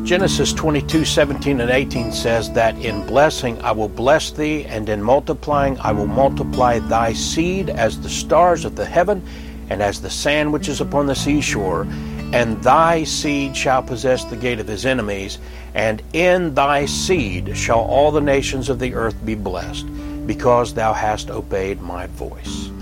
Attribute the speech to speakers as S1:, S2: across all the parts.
S1: Genesis 22:17 and 18 says that in blessing I will bless thee, and in multiplying I will multiply thy seed as the stars of the heaven, and as the sand which is upon the seashore. And thy seed shall possess the gate of his enemies, and in thy seed shall all the nations of the earth be blessed, because thou hast obeyed my voice.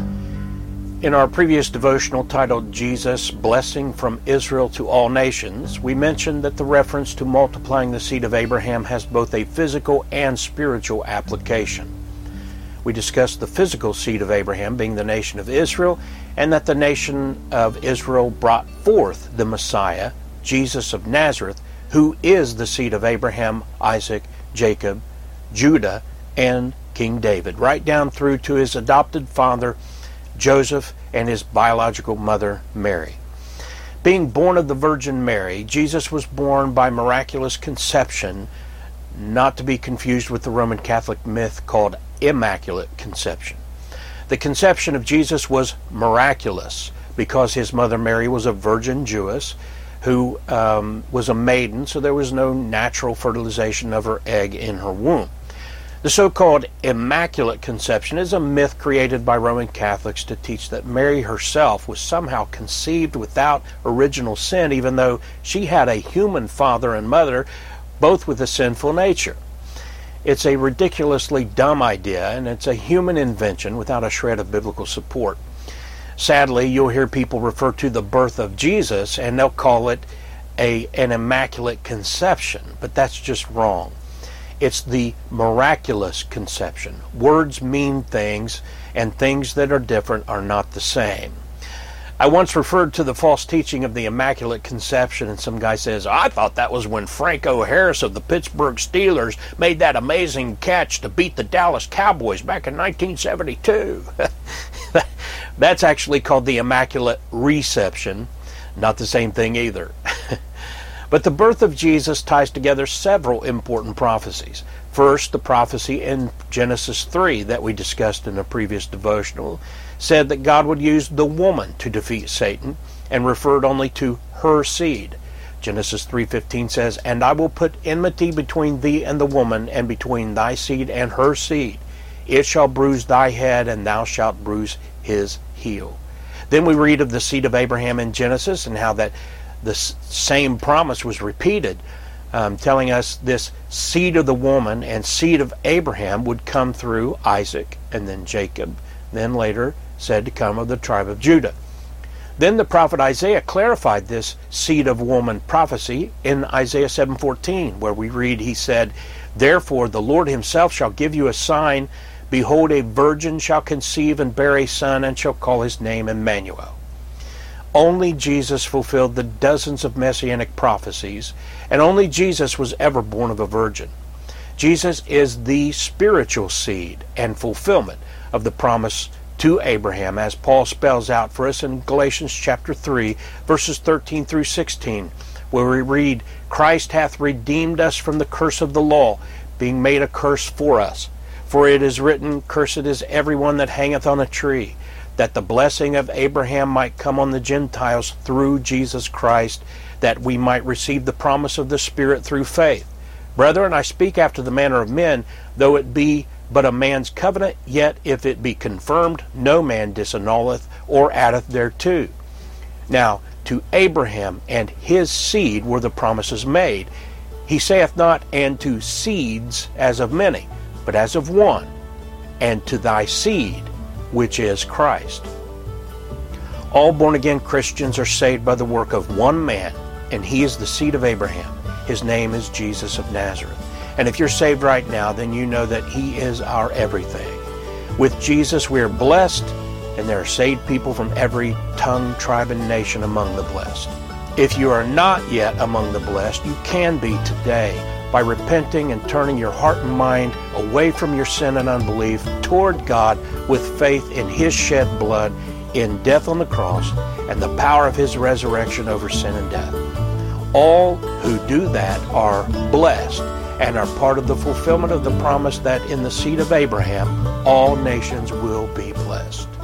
S1: In our previous devotional titled Jesus, Blessing from Israel to All Nations, we mentioned that the reference to multiplying the seed of Abraham has both a physical and spiritual application. We discussed the physical seed of Abraham being the nation of Israel, and that the nation of Israel brought forth the Messiah, Jesus of Nazareth, who is the seed of Abraham, Isaac, Jacob, Judah, and King David, right down through to his adopted father, Joseph, and his biological mother, Mary. Being born of the Virgin Mary, Jesus was born by miraculous conception, not to be confused with the Roman Catholic myth called Immaculate Conception. The conception of Jesus was miraculous because his mother Mary was a virgin Jewess who was a maiden, so there was no natural fertilization of her egg in her womb. The so-called Immaculate Conception is a myth created by Roman Catholics to teach that Mary herself was somehow conceived without original sin, even though she had a human father and mother, both with a sinful nature. It's a ridiculously dumb idea, and it's a human invention without a shred of biblical support. Sadly, you'll hear people refer to the birth of Jesus, and they'll call it an immaculate conception, but that's just wrong. It's the miraculous conception. Words mean things, and things that are different are not the same. I once referred to the false teaching of the Immaculate Conception, and some guy says, I thought that was when Franco Harris of the Pittsburgh Steelers made that amazing catch to beat the Dallas Cowboys back in 1972. That's actually called the Immaculate Reception. Not the same thing either. But the birth of Jesus ties together several important prophecies. First, the prophecy in Genesis 3 that we discussed in a previous devotional said that God would use the woman to defeat Satan and referred only to her seed. Genesis 3:15 says, And I will put enmity between thee and the woman, and between thy seed and her seed. It shall bruise thy head, and thou shalt bruise his heel. Then we read of the seed of Abraham in Genesis and how that the same promise was repeated, telling us this seed of the woman and seed of Abraham would come through Isaac and then Jacob, then later said to come of the tribe of Judah. Then the prophet Isaiah clarified this seed of woman prophecy in Isaiah 7:14, where we read, he said, Therefore the Lord himself shall give you a sign. Behold, a virgin shall conceive and bear a son, and shall call his name Emmanuel. Only Jesus fulfilled the dozens of messianic prophecies, and only Jesus was ever born of a virgin. Jesus is the spiritual seed and fulfillment of the promise to Abraham, as Paul spells out for us in Galatians chapter 3, verses 13 through 16, where we read, Christ hath redeemed us from the curse of the law, being made a curse for us. For it is written, Cursed is every one that hangeth on a tree, that the blessing of Abraham might come on the Gentiles through Jesus Christ, that we might receive the promise of the Spirit through faith. Brethren, I speak after the manner of men, though it be but a man's covenant, yet if it be confirmed, no man disannulleth or addeth thereto. Now, to Abraham and his seed were the promises made. He saith not, and to seeds as of many, but as of one, and to thy seed, which is Christ. All born-again Christians are saved by the work of one man, and he is the seed of Abraham. His name is Jesus of Nazareth. And if you're saved right now, then you know that he is our everything. With Jesus, we are blessed, and there are saved people from every tongue, tribe, and nation among the blessed. If you are not yet among the blessed, you can be today by repenting and turning your heart and mind away from your sin and unbelief toward God with faith in his shed blood, in death on the cross, and the power of his resurrection over sin and death. All who do that are blessed and are part of the fulfillment of the promise that in the seed of Abraham all nations will be blessed.